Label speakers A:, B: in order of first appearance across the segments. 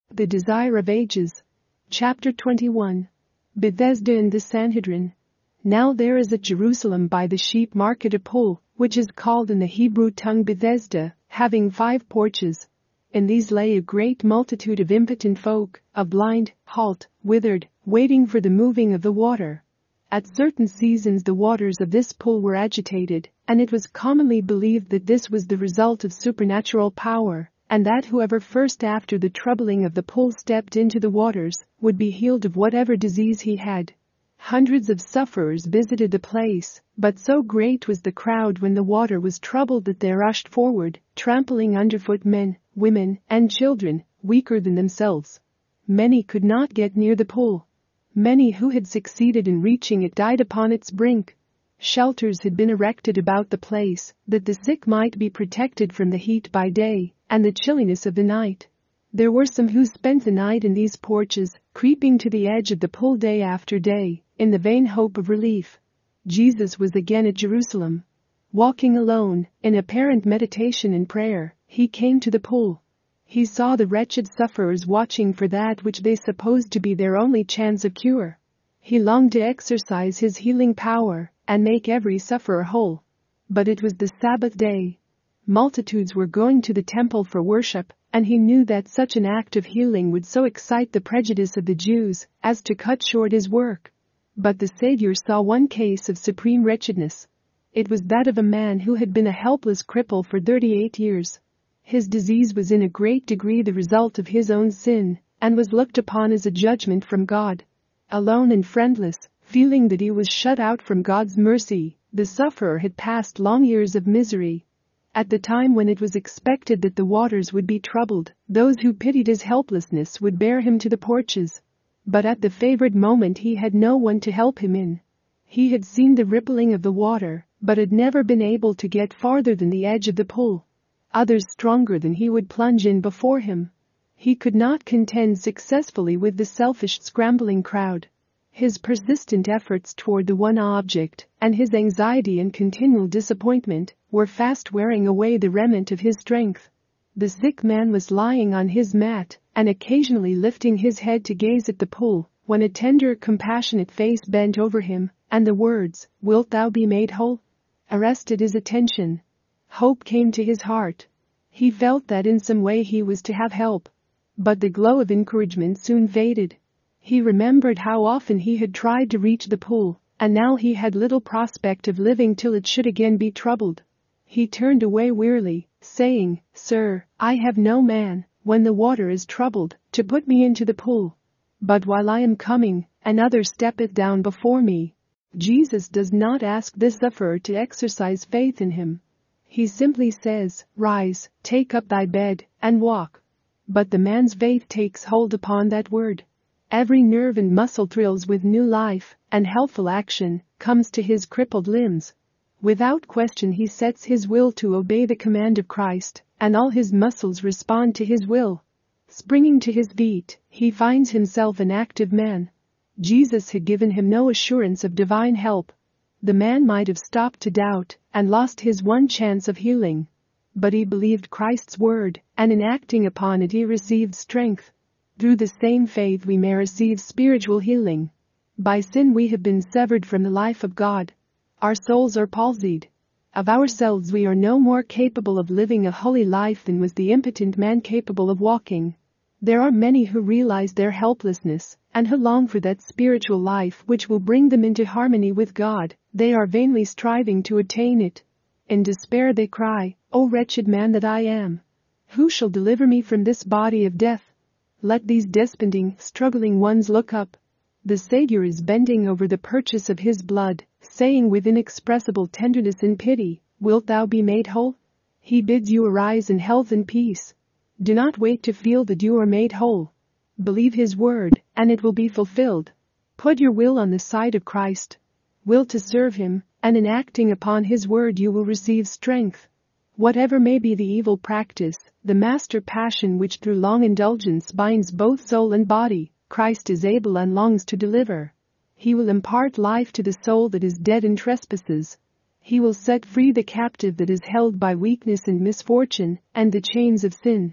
A: The Desire of Ages. Chapter 21. Bethesda and the Sanhedrin. Now there is at Jerusalem by the sheep market a pool, which is called in the Hebrew tongue Bethesda, having 5 porches. In these lay a great multitude of impotent folk, of blind, halt, withered, waiting for the moving of the water. At certain seasons the waters of this pool were agitated, and it was commonly believed that this was the result of supernatural power, and that whoever first after the troubling of the pool stepped into the waters would be healed of whatever disease he had. Hundreds of sufferers visited the place, but so great was the crowd when the water was troubled that they rushed forward, trampling underfoot men, women, and children, weaker than themselves. Many could not get near the pool. Many who had succeeded in reaching it died upon its brink. Shelters had been erected about the place, that the sick might be protected from the heat by day and the chilliness of the night. There were some who spent the night in these porches, creeping to the edge of the pool day after day, in the vain hope of relief. Jesus was again at Jerusalem. Walking alone, in apparent meditation and prayer, he came to the pool. He saw the wretched sufferers watching for that which they supposed to be their only chance of cure. He longed to exercise his healing power and make every sufferer whole. But it was the Sabbath day. Multitudes were going to the temple for worship, and he knew that such an act of healing would so excite the prejudice of the Jews as to cut short his work. But the Savior saw one case of supreme wretchedness. It was that of a man who had been a helpless cripple for 38 years. His disease was in a great degree the result of his own sin, and was looked upon as a judgment from God. Alone and friendless, feeling that he was shut out from God's mercy, the sufferer had passed long years of misery. At the time when it was expected that the waters would be troubled, those who pitied his helplessness would bear him to the porches. But at the favored moment he had no one to help him in. He had seen the rippling of the water, but had never been able to get farther than the edge of the pool. Others stronger than he would plunge in before him. He could not contend successfully with the selfish scrambling crowd. His persistent efforts toward the one object, and his anxiety and continual disappointment, were fast wearing away the remnant of his strength. The sick man was lying on his mat, and occasionally lifting his head to gaze at the pool, when a tender, compassionate face bent over him, and the words, "Wilt thou be made whole?" arrested his attention. Hope came to his heart. He felt that in some way he was to have help. But the glow of encouragement soon faded. He remembered how often he had tried to reach the pool, and now he had little prospect of living till it should again be troubled. He turned away wearily, saying, "Sir, I have no man, when the water is troubled, to put me into the pool. But while I am coming, another steppeth down before me." Jesus does not ask this sufferer to exercise faith in him. He simply says, "Rise, take up thy bed, and walk." But the man's faith takes hold upon that word. Every nerve and muscle thrills with new life, and helpful action comes to his crippled limbs. Without question he sets his will to obey the command of Christ, and all his muscles respond to his will. Springing to his feet, he finds himself an active man. Jesus had given him no assurance of divine help. The man might have stopped to doubt and lost his one chance of healing. But he believed Christ's word, and in acting upon it he received strength. Through the same faith we may receive spiritual healing. By sin we have been severed from the life of God. Our souls are palsied. Of ourselves we are no more capable of living a holy life than was the impotent man capable of walking. There are many who realize their helplessness, and who long for that spiritual life which will bring them into harmony with God. They are vainly striving to attain it. In despair they cry, "O wretched man that I am! Who shall deliver me from this body of death?" Let these desponding, struggling ones look up. The Savior is bending over the purchase of his blood, saying with inexpressible tenderness and pity, "Wilt thou be made whole?" He bids you arise in health and peace. Do not wait to feel that you are made whole. Believe his word, and it will be fulfilled. Put your will on the side of Christ. Will to serve him, and in acting upon his word you will receive strength. Whatever may be the evil practice, the master passion which through long indulgence binds both soul and body, Christ is able and longs to deliver. He will impart life to the soul that is dead in trespasses. He will set free the captive that is held by weakness and misfortune, and the chains of sin.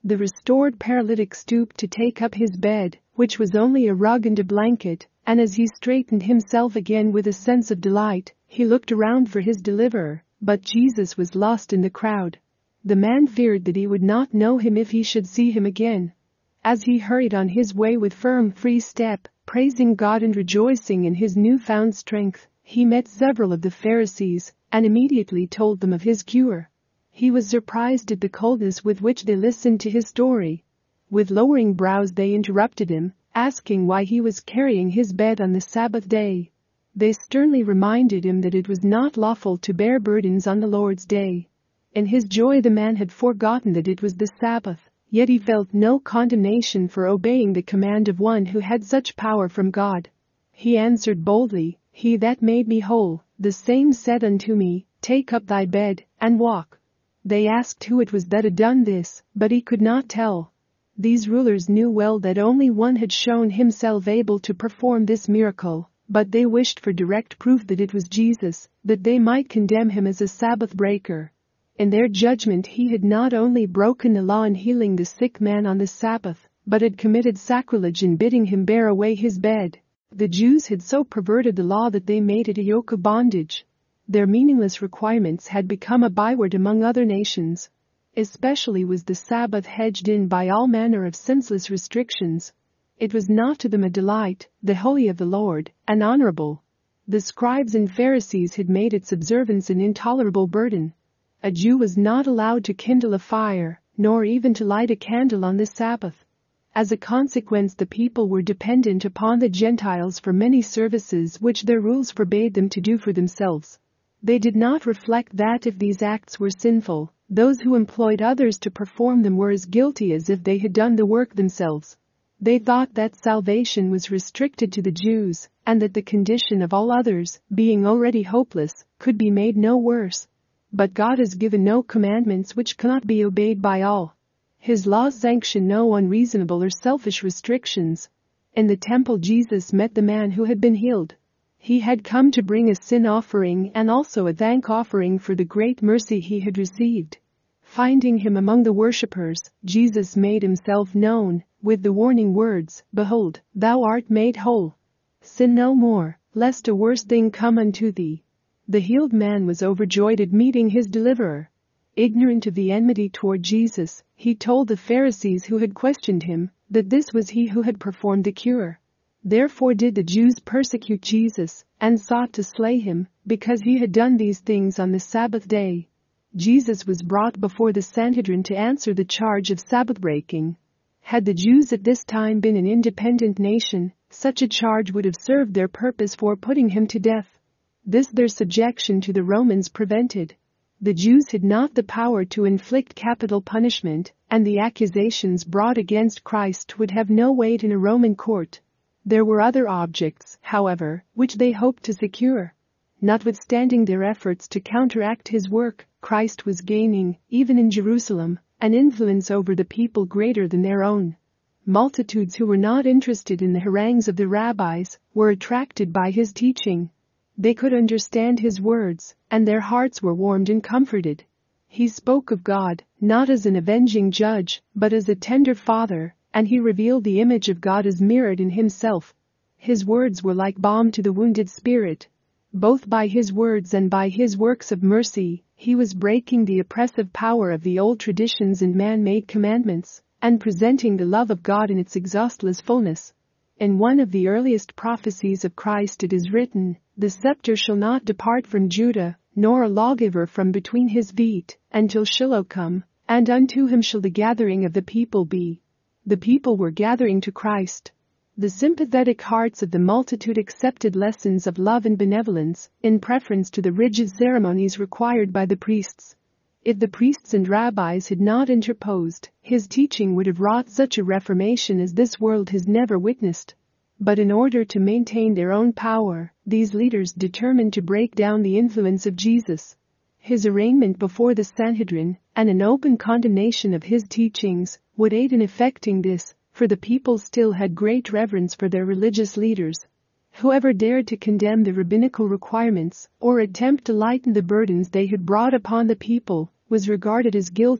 A: The restored paralytic stooped to take up his bed, which was only a rug and a blanket, and as he straightened himself again with a sense of delight, he looked around for his deliverer, but Jesus was lost in the crowd. The man feared that he would not know him if he should see him again. As he hurried on his way with firm free step, praising God and rejoicing in his newfound strength, he met several of the Pharisees and immediately told them of his cure. He was surprised at the coldness with which they listened to his story. With lowering brows they interrupted him, asking why he was carrying his bed on the Sabbath day. They sternly reminded him that it was not lawful to bear burdens on the Lord's day. In his joy the man had forgotten that it was the Sabbath, yet he felt no condemnation for obeying the command of one who had such power from God. He answered boldly, "He that made me whole, the same said unto me, Take up thy bed, and walk." They asked who it was that had done this, but he could not tell. These rulers knew well that only one had shown himself able to perform this miracle, but they wished for direct proof that it was Jesus, that they might condemn him as a Sabbath breaker. In their judgment he had not only broken the law in healing the sick man on the Sabbath, but had committed sacrilege in bidding him bear away his bed. The Jews had so perverted the law that they made it a yoke of bondage. Their meaningless requirements had become a byword among other nations. Especially was the Sabbath hedged in by all manner of senseless restrictions. It was not to them a delight, the holy of the Lord, and honorable. The scribes and Pharisees had made its observance an intolerable burden. A Jew was not allowed to kindle a fire, nor even to light a candle on the Sabbath. As a consequence, the people were dependent upon the Gentiles for many services which their rules forbade them to do for themselves. They did not reflect that if these acts were sinful, those who employed others to perform them were as guilty as if they had done the work themselves. They thought that salvation was restricted to the Jews, and that the condition of all others, being already hopeless, could be made no worse. But God has given no commandments which cannot be obeyed by all. His laws sanction no unreasonable or selfish restrictions. In the temple Jesus met the man who had been healed. He had come to bring a sin offering and also a thank offering for the great mercy he had received. Finding him among the worshippers, Jesus made himself known, with the warning words, "Behold, thou art made whole. Sin no more, lest a worse thing come unto thee." The healed man was overjoyed at meeting his deliverer. Ignorant of the enmity toward Jesus, he told the Pharisees who had questioned him that this was he who had performed the cure. Therefore did the Jews persecute Jesus and sought to slay him, because he had done these things on the Sabbath day. Jesus was brought before the Sanhedrin to answer the charge of Sabbath breaking. Had the Jews at this time been an independent nation, such a charge would have served their purpose for putting him to death. This their subjection to the Romans prevented. The Jews had not the power to inflict capital punishment, and the accusations brought against Christ would have no weight in a Roman court. There were other objects, however, which they hoped to secure. Notwithstanding their efforts to counteract his work, Christ was gaining, even in Jerusalem, an influence over the people greater than their own. Multitudes who were not interested in the harangues of the rabbis were attracted by his teaching. They could understand his words, and their hearts were warmed and comforted. He spoke of God, not as an avenging judge, but as a tender father, and he revealed the image of God as mirrored in himself. His words were like balm to the wounded spirit. Both by his words and by his works of mercy, he was breaking the oppressive power of the old traditions and man-made commandments, and presenting the love of God in its exhaustless fullness. In one of the earliest prophecies of Christ it is written, "The scepter shall not depart from Judah, nor a lawgiver from between his feet, until Shiloh come, and unto him shall the gathering of the people be." The people were gathering to Christ. The sympathetic hearts of the multitude accepted lessons of love and benevolence, in preference to the rigid ceremonies required by the priests. If the priests and rabbis had not interposed, his teaching would have wrought such a reformation as this world has never witnessed. But in order to maintain their own power, these leaders determined to break down the influence of Jesus. His arraignment before the Sanhedrin, and an open condemnation of his teachings, would aid in effecting this, for the people still had great reverence for their religious leaders. Whoever dared to condemn the rabbinical requirements, or attempt to lighten the burdens they had brought upon the people, was regarded as guilty,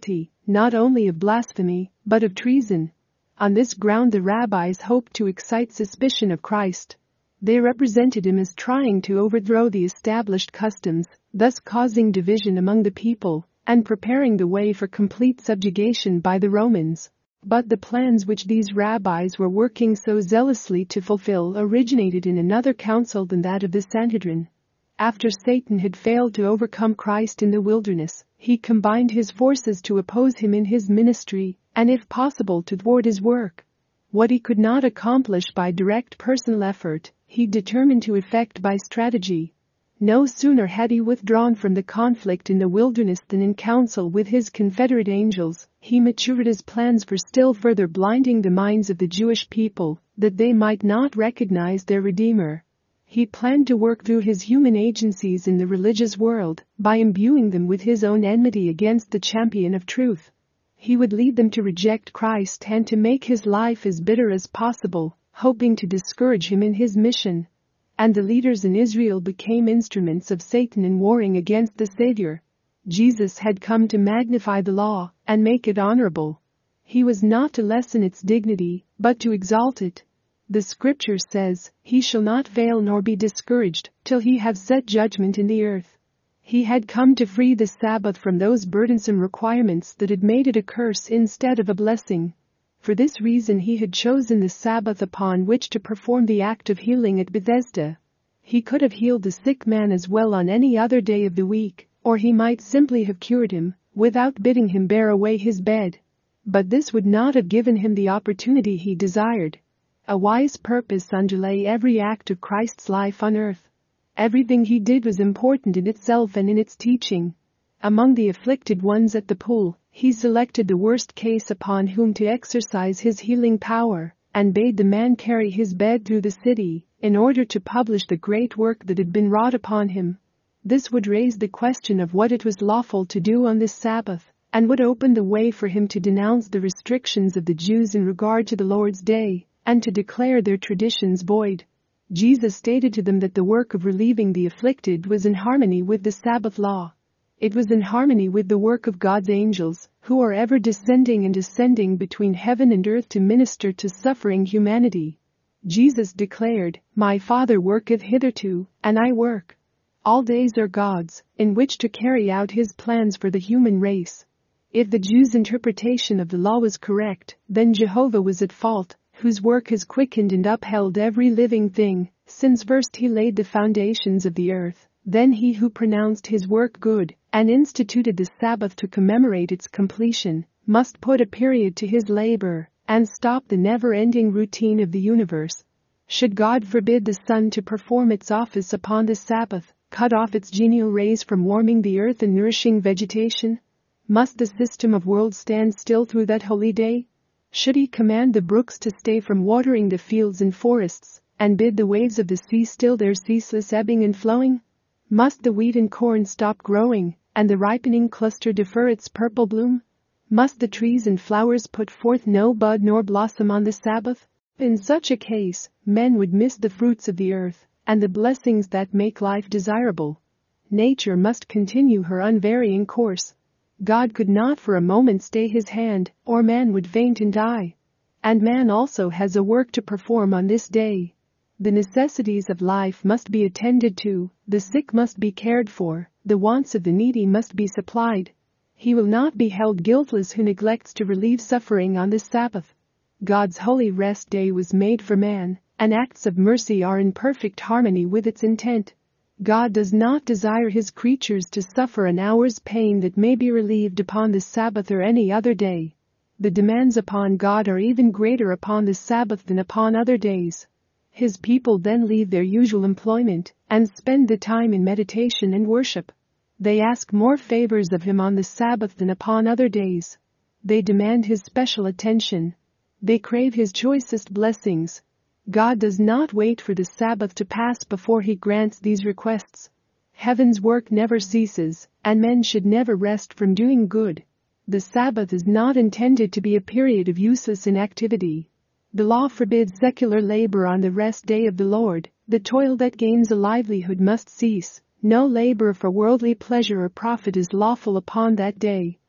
A: not only of blasphemy, but of treason. On this ground the rabbis hoped to excite suspicion of Christ. They represented him as trying to overthrow the established customs, thus causing division among the people and preparing the way for complete subjugation by the Romans. But the plans which these rabbis were working so zealously to fulfill originated in another council than that of the Sanhedrin. After Satan had failed to overcome Christ in the wilderness, he combined his forces to oppose him in his ministry and, if possible, to thwart his work. What he could not accomplish by direct personal effort, he determined to effect by strategy. No sooner had he withdrawn from the conflict in the wilderness than in council with his confederate angels, he matured his plans for still further blinding the minds of the Jewish people, that they might not recognize their Redeemer. He planned to work through his human agencies in the religious world by imbuing them with his own enmity against the champion of truth. He would lead them to reject Christ and to make his life as bitter as possible, hoping to discourage him in his mission. And the leaders in Israel became instruments of Satan in warring against the Savior. Jesus had come to magnify the law and make it honorable. He was not to lessen its dignity, but to exalt it. The scripture says, "He shall not fail nor be discouraged, till he have set judgment in the earth." He had come to free the Sabbath from those burdensome requirements that had made it a curse instead of a blessing. For this reason he had chosen the Sabbath upon which to perform the act of healing at Bethesda. He could have healed the sick man as well on any other day of the week, or he might simply have cured him, without bidding him bear away his bed. But this would not have given him the opportunity he desired. A wise purpose underlay every act of Christ's life on earth. Everything he did was important in itself and in its teaching. Among the afflicted ones at the pool, he selected the worst case upon whom to exercise his healing power, and bade the man carry his bed through the city, in order to publish the great work that had been wrought upon him. This would raise the question of what it was lawful to do on this Sabbath, and would open the way for him to denounce the restrictions of the Jews in regard to the Lord's Day, and to declare their traditions void. Jesus stated to them that the work of relieving the afflicted was in harmony with the Sabbath law. It was in harmony with the work of God's angels, who are ever descending and ascending between heaven and earth to minister to suffering humanity. Jesus declared, "My Father worketh hitherto, and I work." All days are God's, in which to carry out his plans for the human race. If the Jews' interpretation of the law was correct, then Jehovah was at fault, whose work has quickened and upheld every living thing, since first he laid the foundations of the earth. Then he who pronounced his work good, and instituted the Sabbath to commemorate its completion, must put a period to his labor, and stop the never-ending routine of the universe. Should God forbid the sun to perform its office upon the Sabbath, cut off its genial rays from warming the earth and nourishing vegetation? Must the system of worlds stand still through that holy day? Should he command the brooks to stay from watering the fields and forests, and bid the waves of the sea still their ceaseless ebbing and flowing? Must the wheat and corn stop growing, and the ripening cluster defer its purple bloom? Must the trees and flowers put forth no bud nor blossom on the Sabbath? In such a case, men would miss the fruits of the earth, and the blessings that make life desirable. Nature must continue her unvarying course. God could not for a moment stay his hand, or man would faint and die. And man also has a work to perform on this day. The necessities of life must be attended to, the sick must be cared for, the wants of the needy must be supplied. He will not be held guiltless who neglects to relieve suffering on the Sabbath. God's holy rest day was made for man, and acts of mercy are in perfect harmony with its intent. God does not desire his creatures to suffer an hour's pain that may be relieved upon the Sabbath or any other day. The demands upon God are even greater upon the Sabbath than upon other days. His people then leave their usual employment and spend the time in meditation and worship. They ask more favors of him on the Sabbath than upon other days. They demand his special attention. They crave his choicest blessings. God does not wait for the Sabbath to pass before he grants these requests. Heaven's work never ceases, and men should never rest from doing good. The Sabbath is not intended to be a period of useless inactivity. The law forbids secular labor on the rest day of the Lord. The toil that gains a livelihood must cease. No labor for worldly pleasure or profit is lawful upon that day.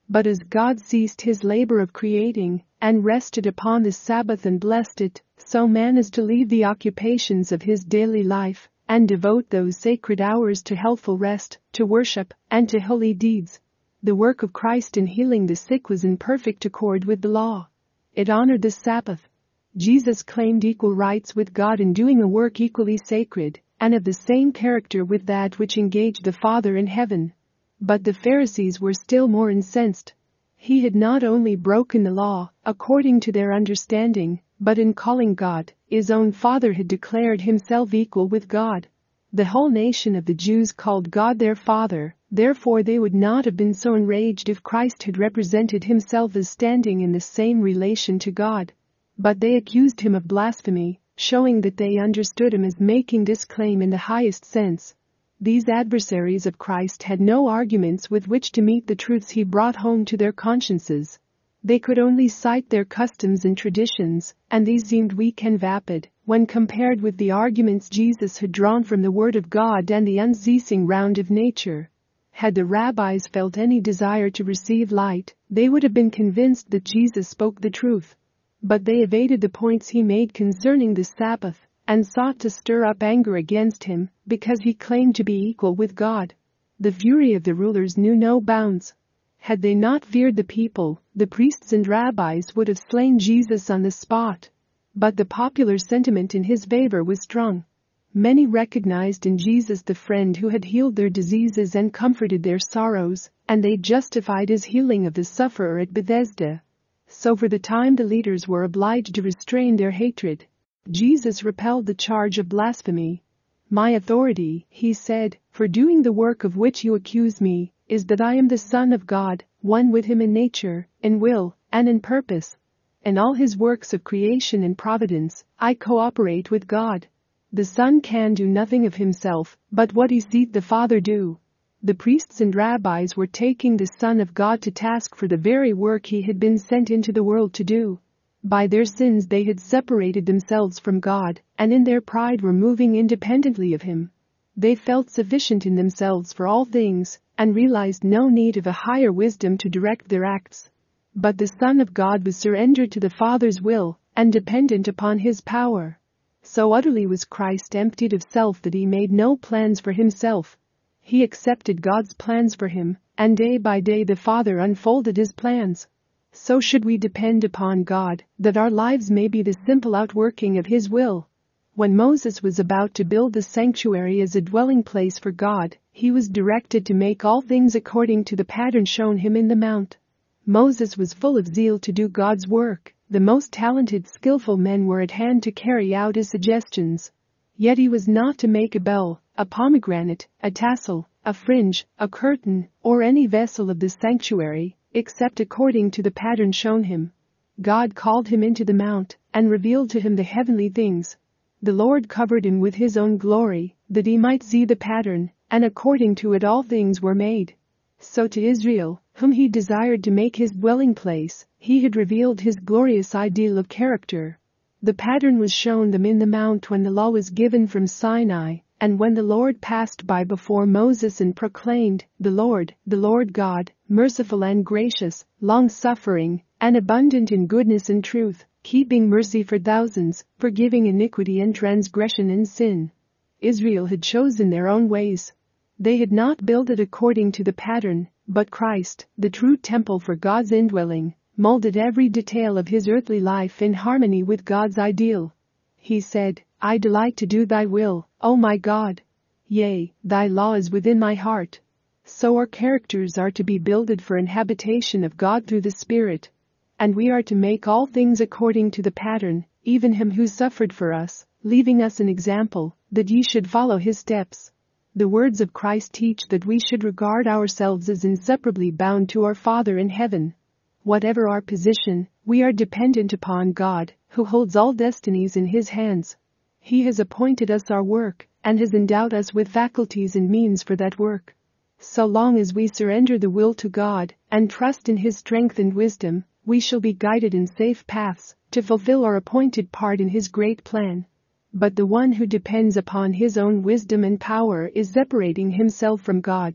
A: But as God ceased his labor of creating and rested upon the Sabbath and blessed it, so man is to leave the occupations of his daily life and devote those sacred hours to healthful rest, to worship, and to holy deeds. The work of Christ in healing the sick was in perfect accord with the law. It honored the Sabbath. Jesus claimed equal rights with God in doing a work equally sacred and of the same character with that which engaged the Father in heaven. But the Pharisees were still more incensed. He had not only broken the law, according to their understanding, but in calling God his own Father had declared himself equal with God. The whole nation of the Jews called God their Father, therefore they would not have been so enraged if Christ had represented himself as standing in the same relation to God. But they accused him of blasphemy, showing that they understood him as making this claim in the highest sense. These adversaries of Christ had no arguments with which to meet the truths he brought home to their consciences. They could only cite their customs and traditions, and these seemed weak and vapid when compared with the arguments Jesus had drawn from the Word of God and the unceasing round of nature. Had the rabbis felt any desire to receive light, they would have been convinced that Jesus spoke the truth. But they evaded the points he made concerning the Sabbath and sought to stir up anger against him because he claimed to be equal with God. The fury of the rulers knew no bounds. Had they not feared the people, the priests and rabbis would have slain Jesus on the spot. But the popular sentiment in his favor was strong. Many recognized in Jesus the friend who had healed their diseases and comforted their sorrows, and they justified his healing of the sufferer at Bethesda. So for the time the leaders were obliged to restrain their hatred. Jesus repelled the charge of blasphemy. My authority, he said, for doing the work of which you accuse me, is that I am the Son of God, one with him in nature, in will, and in purpose. In all his works of creation and providence, I cooperate with God. The Son can do nothing of himself, but what he sees the Father do. The priests and rabbis were taking the Son of God to task for the very work he had been sent into the world to do. By their sins they had separated themselves from God, and in their pride were moving independently of him. They felt sufficient in themselves for all things, and realized no need of a higher wisdom to direct their acts. But the Son of God was surrendered to the Father's will, and dependent upon his power. So utterly was Christ emptied of self that he made no plans for himself. He accepted God's plans for him, and day by day the Father unfolded his plans. So should we depend upon God, that our lives may be the simple outworking of his will. When Moses was about to build the sanctuary as a dwelling place for God, he was directed to make all things according to the pattern shown him in the mount. Moses was full of zeal to do God's work. The most talented, skillful men were at hand to carry out his suggestions. Yet he was not to make a bell, a pomegranate, a tassel, a fringe, a curtain, or any vessel of the sanctuary, except according to the pattern shown him. God called him into the mount and revealed to him the heavenly things. The Lord covered him with his own glory, that he might see the pattern, and according to it all things were made. So to Israel, whom he desired to make his dwelling place, he had revealed his glorious ideal of character. The pattern was shown them in the mount when the law was given from Sinai, and when the Lord passed by before Moses and proclaimed, the Lord God, merciful and gracious, long-suffering, and abundant in goodness and truth, keeping mercy for thousands, forgiving iniquity and transgression and sin. Israel had chosen their own ways. They had not built it according to the pattern, but Christ, the true temple for God's indwelling, molded every detail of his earthly life in harmony with God's ideal. He said, I delight to do thy will, O my God. Yea, thy law is within my heart. So our characters are to be builded for an habitation of God through the Spirit. And we are to make all things according to the pattern, even him who suffered for us, leaving us an example, that ye should follow his steps. The words of Christ teach that we should regard ourselves as inseparably bound to our Father in heaven. Whatever our position, we are dependent upon God, who holds all destinies in his hands. He has appointed us our work, and has endowed us with faculties and means for that work. So long as we surrender the will to God, and trust in his strength and wisdom, we shall be guided in safe paths, to fulfill our appointed part in his great plan. But the one who depends upon his own wisdom and power is separating himself from God.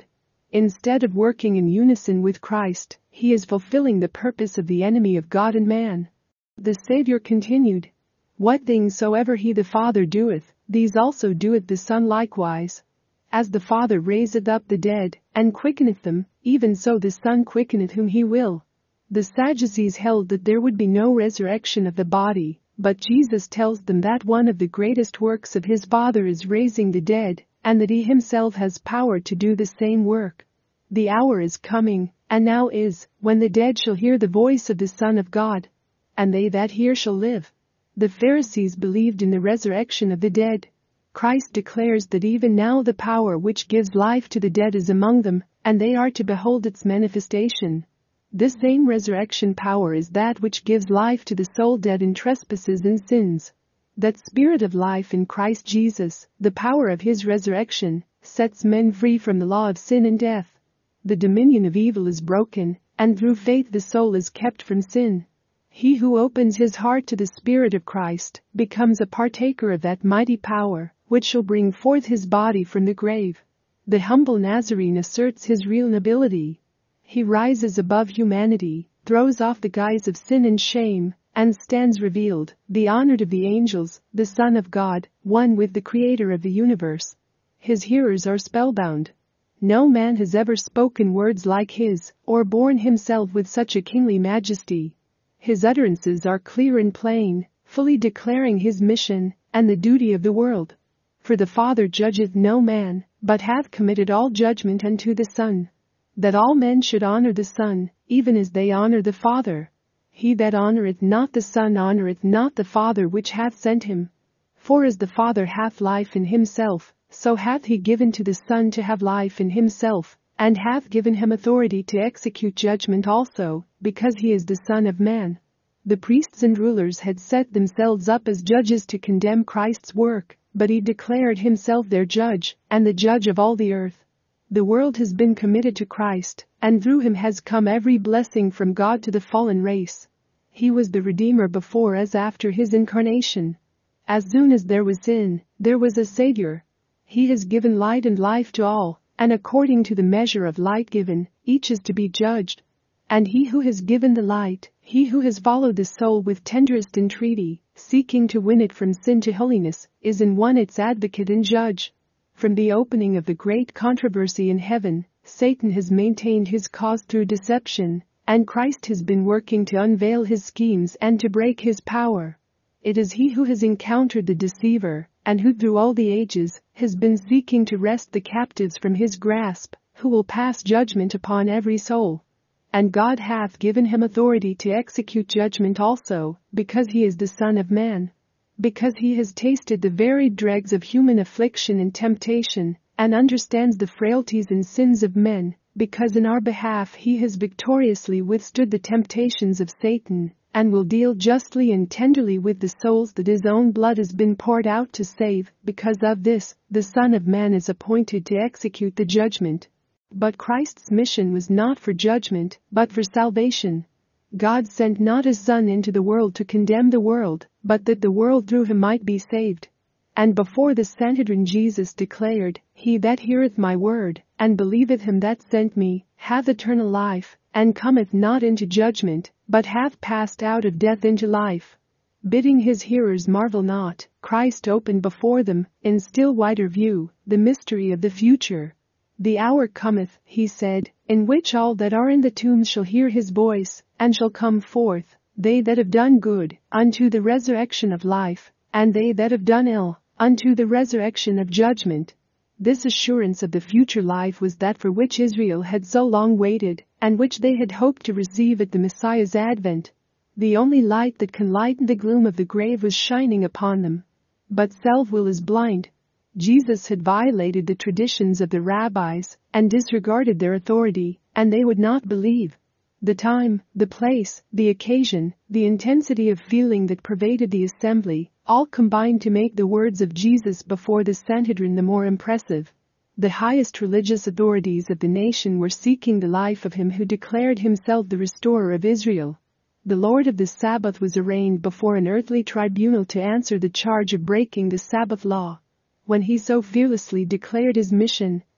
A: Instead of working in unison with Christ, he is fulfilling the purpose of the enemy of God and man. The Savior continued, "What things soever he the Father doeth, these also doeth the Son likewise. As the Father raiseth up the dead, and quickeneth them, even so the Son quickeneth whom he will." The Sadducees held that there would be no resurrection of the body, but Jesus tells them that one of the greatest works of his Father is raising the dead, and that he himself has power to do the same work. The hour is coming, and now is, when the dead shall hear the voice of the Son of God, and they that hear shall live. The Pharisees believed in the resurrection of the dead. Christ declares that even now the power which gives life to the dead is among them, and they are to behold its manifestation. This same resurrection power is that which gives life to the soul dead in trespasses and sins. That spirit of life in Christ Jesus, the power of his resurrection, sets men free from the law of sin and death. The dominion of evil is broken, and through faith the soul is kept from sin. He who opens his heart to the Spirit of Christ becomes a partaker of that mighty power, which shall bring forth his body from the grave. The humble Nazarene asserts his real nobility. He rises above humanity, throws off the guise of sin and shame, and stands revealed, the honored of the angels, the Son of God, one with the Creator of the universe. His hearers are spellbound. No man has ever spoken words like his, or borne himself with such a kingly majesty. His utterances are clear and plain, fully declaring his mission, and the duty of the world. For the Father judgeth no man, but hath committed all judgment unto the Son, that all men should honor the Son, even as they honor the Father. He that honoreth not the Son honoreth not the Father which hath sent him. For as the Father hath life in himself, so hath he given to the Son to have life in himself, and hath given him authority to execute judgment also, because he is the Son of Man. The priests and rulers had set themselves up as judges to condemn Christ's work, but he declared himself their judge, and the judge of all the earth. The world has been committed to Christ, and through him has come every blessing from God to the fallen race. He was the Redeemer before as after his incarnation. As soon as there was sin, there was a Savior. He has given light and life to all, and according to the measure of light given, each is to be judged. And he who has given the light, he who has followed the soul with tenderest entreaty, seeking to win it from sin to holiness, is in one its advocate and judge. From the opening of the great controversy in heaven, Satan has maintained his cause through deception, and Christ has been working to unveil his schemes and to break his power. It is he who has encountered the deceiver, and who through all the ages has been seeking to wrest the captives from his grasp, who will pass judgment upon every soul. And God hath given him authority to execute judgment also, because he is the Son of Man. Because he has tasted the varied dregs of human affliction and temptation, and understands the frailties and sins of men, because in our behalf he has victoriously withstood the temptations of Satan, and will deal justly and tenderly with the souls that his own blood has been poured out to save. Because of this, the Son of Man is appointed to execute the judgment. But Christ's mission was not for judgment, but for salvation. God sent not his Son into the world to condemn the world, but that the world through him might be saved. And before the Sanhedrin Jesus declared, "He that heareth my word, and believeth him that sent me, hath eternal life, and cometh not into judgment, but hath passed out of death into life." Bidding his hearers marvel not, Christ opened before them, in still wider view, the mystery of the future. "The hour cometh," he said, "in which all that are in the tombs shall hear his voice, and shall come forth, they that have done good, unto the resurrection of life, and they that have done ill, unto the resurrection of judgment." This assurance of the future life was that for which Israel had so long waited, and which they had hoped to receive at the Messiah's advent. The only light that can lighten the gloom of the grave was shining upon them. But self-will is blind. Jesus had violated the traditions of the rabbis, and disregarded their authority, and they would not believe. The time, the place, the occasion, the intensity of feeling that pervaded the assembly, all combined to make the words of Jesus before the Sanhedrin the more impressive. The highest religious authorities of the nation were seeking the life of him who declared himself the restorer of Israel. The Lord of the Sabbath was arraigned before an earthly tribunal to answer the charge of breaking the Sabbath law. When he so fearlessly declared his mission,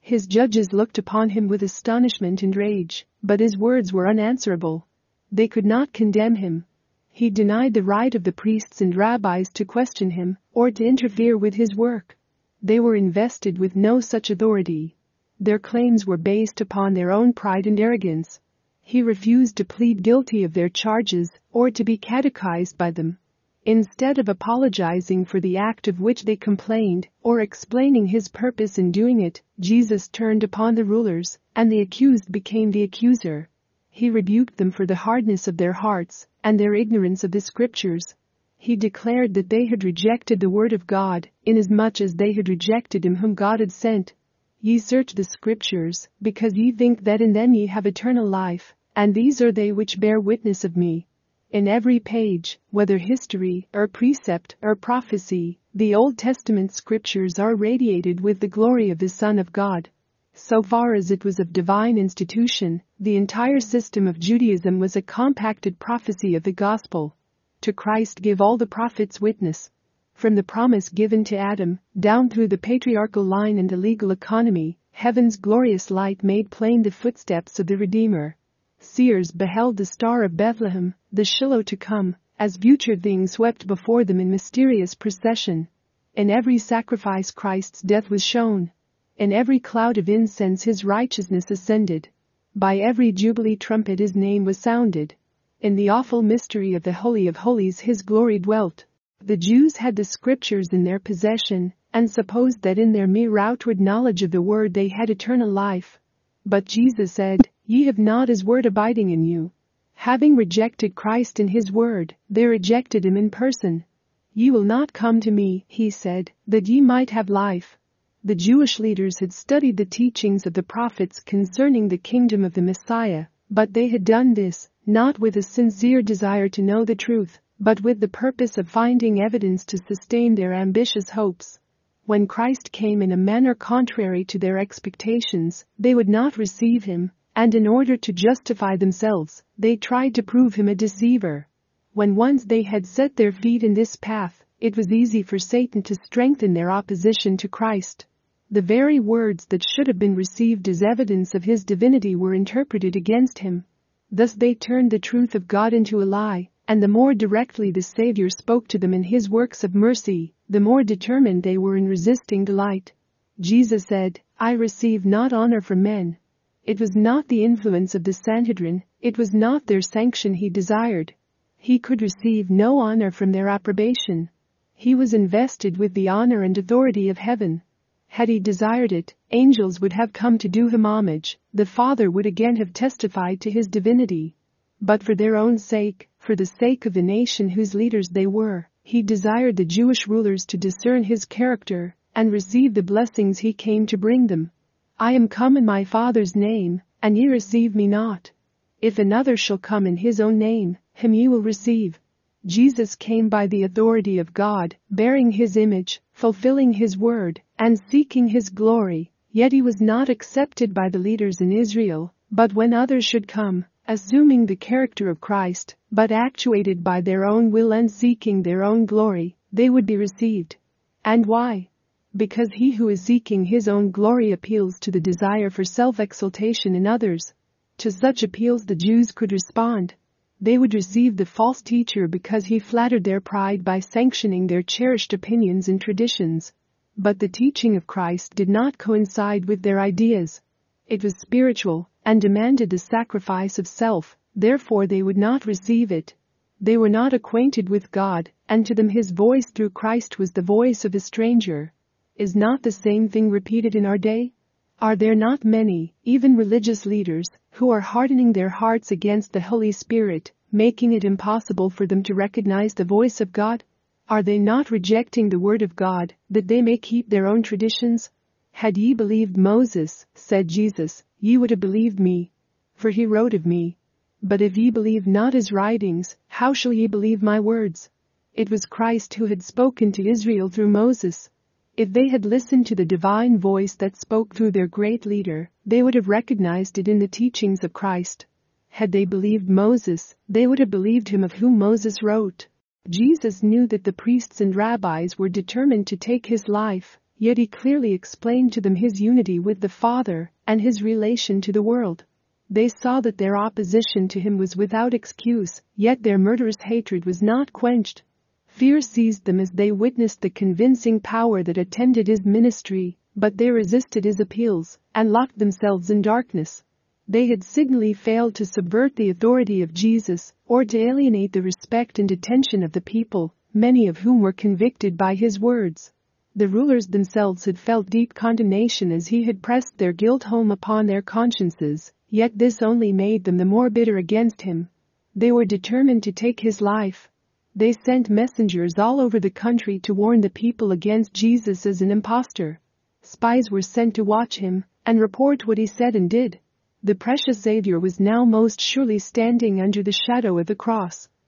A: His judges looked upon him with astonishment and rage, but his words were unanswerable. They could not condemn him. He denied the right of the priests and rabbis to question him or to interfere with his work. They were invested with no such authority. Their claims were based upon their own pride and arrogance. He refused to plead guilty of their charges or to be catechized by them. Instead of apologizing for the act of which they complained or explaining his purpose in doing it, Jesus turned upon the rulers, and the accused became the accuser. He rebuked them for the hardness of their hearts and their ignorance of the Scriptures. He declared that they had rejected the word of God, inasmuch as they had rejected him whom God had sent. Ye search the Scriptures, because ye think that in them ye have eternal life, and these are they which bear witness of me. In every page, whether history or precept or prophecy, the Old Testament Scriptures are radiated with the glory of the Son of God. So far as it was of divine institution, the entire system of Judaism was a compacted prophecy of the gospel. To Christ give all the prophets witness. From the promise given to Adam, down through the patriarchal line and the legal economy, heaven's glorious light made plain the footsteps of the Redeemer. Seers beheld the star of Bethlehem, the Shiloh to come, as future things swept before them in mysterious procession. In every sacrifice Christ's death was shown. In every cloud of incense his righteousness ascended. By every jubilee trumpet his name was sounded. In the awful mystery of the Holy of Holies his glory dwelt. The Jews had the Scriptures in their possession, and supposed that in their mere outward knowledge of the Word they had eternal life. But Jesus said, Ye have not his word abiding in you. Having rejected Christ in his word, they rejected him in person. Ye will not come to me, he said, that ye might have life. The Jewish leaders had studied the teachings of the prophets concerning the kingdom of the Messiah, but they had done this, not with a sincere desire to know the truth, but with the purpose of finding evidence to sustain their ambitious hopes. When Christ came in a manner contrary to their expectations, they would not receive him, and in order to justify themselves, they tried to prove him a deceiver. When once they had set their feet in this path, it was easy for Satan to strengthen their opposition to Christ. The very words that should have been received as evidence of his divinity were interpreted against him. Thus they turned the truth of God into a lie, and the more directly the Savior spoke to them in his works of mercy, the more determined they were in resisting the light. Jesus said, I receive not honor from men. It was not the influence of the Sanhedrin, it was not their sanction he desired. He could receive no honor from their approbation. He was invested with the honor and authority of heaven. Had he desired it, angels would have come to do him homage, the Father would again have testified to his divinity. But for their own sake, for the sake of the nation whose leaders they were, he desired the Jewish rulers to discern his character and receive the blessings he came to bring them. I am come in my Father's name, and ye receive me not. If another shall come in his own name, him ye will receive. Jesus came by the authority of God, bearing his image, fulfilling his word, and seeking his glory, yet he was not accepted by the leaders in Israel, but when others should come, assuming the character of Christ, but actuated by their own will and seeking their own glory, they would be received. And why? Because he who is seeking his own glory appeals to the desire for self-exaltation in others. To such appeals the Jews could respond. They would receive the false teacher because he flattered their pride by sanctioning their cherished opinions and traditions. But the teaching of Christ did not coincide with their ideas. It was spiritual and demanded the sacrifice of self, therefore they would not receive it. They were not acquainted with God, and to them his voice through Christ was the voice of a stranger. Is not the same thing repeated in our day? Are there not many, even religious leaders, who are hardening their hearts against the Holy Spirit, making it impossible for them to recognize the voice of God? Are they not rejecting the word of God, that they may keep their own traditions? Had ye believed Moses, said Jesus, ye would have believed me, for he wrote of me. But if ye believe not his writings, how shall ye believe my words? It was Christ who had spoken to Israel through Moses. If they had listened to the divine voice that spoke through their great leader, they would have recognized it in the teachings of Christ. Had they believed Moses, they would have believed him of whom Moses wrote. Jesus knew that the priests and rabbis were determined to take his life, yet he clearly explained to them his unity with the Father and his relation to the world. They saw that their opposition to him was without excuse, yet their murderous hatred was not quenched. Fear seized them as they witnessed the convincing power that attended his ministry, but they resisted his appeals and locked themselves in darkness. They had signally failed to subvert the authority of Jesus or to alienate the respect and attention of the people, many of whom were convicted by his words. The rulers themselves had felt deep condemnation as he had pressed their guilt home upon their consciences, yet this only made them the more bitter against him. They were determined to take his life. They sent messengers all over the country to warn the people against Jesus as an impostor. Spies were sent to watch him and report what he said and did. The precious Savior was now most surely standing under the shadow of the cross.